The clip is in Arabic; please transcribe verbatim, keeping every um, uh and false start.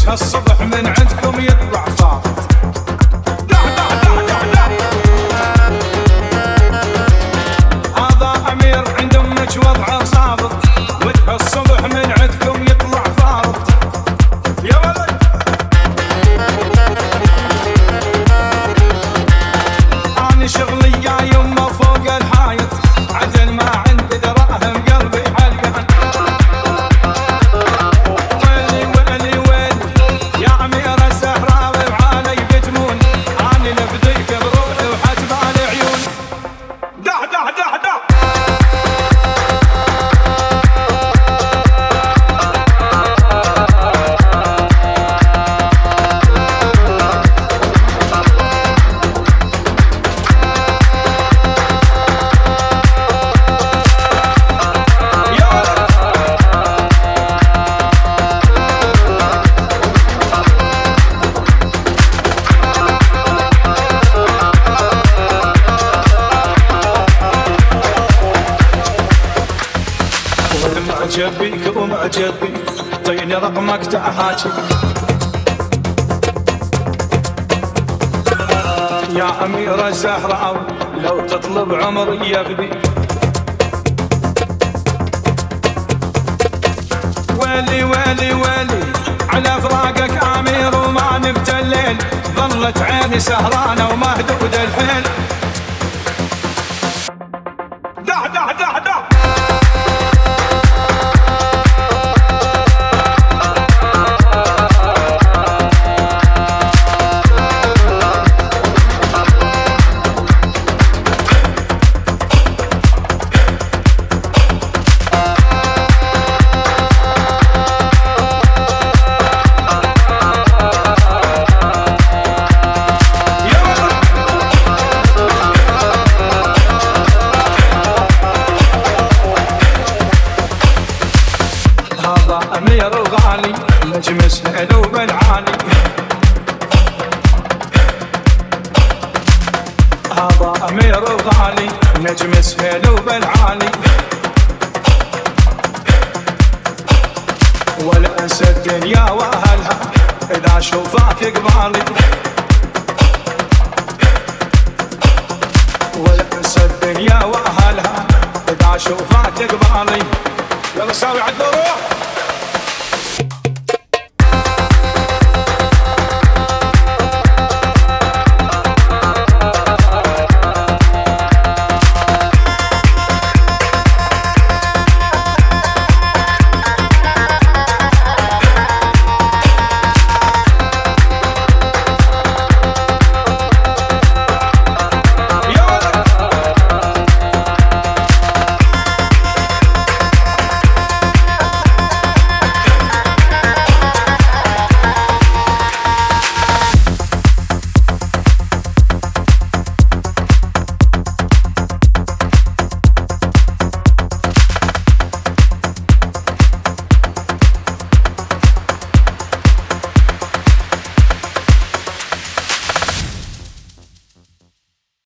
الصبح من عندكم يطلع فاضت. دع دع دع دع دع هذا أمير عند أمك وضعه صابط، وجه الصبح من عندكم يطلع فاضت. يا ولد أنا شغلي يا يمه فوق الحايط، عدل ما عندي دراهم قلبي علقان. ويلي ويلي ويلي يا أمير الزهراوي وعلي بتمون، أنا لفديك بروحي وحتبع العيون. دع دع دع دع معجب بيك ومعجب بيك، طيني رقمك تعهاجيك. يا أمير الزهراوي لو تطلب عمري يفديك. ويلي ويلي ويلي على فراقك أمير وما نبت الليل، ظلت عيني سهرانة ومهدود الحيل. دع دع دع دع أمير الغالي نجم سهل بالعالي، هذا أمير الغالي نجم سهل بالعالي. ولا أنسى الدنيا وأهلها إذا شوفاك قبالي، ولا أنسى الدنيا وأهلها إذا شوفاك قبالي. يلا ساوي عد روح.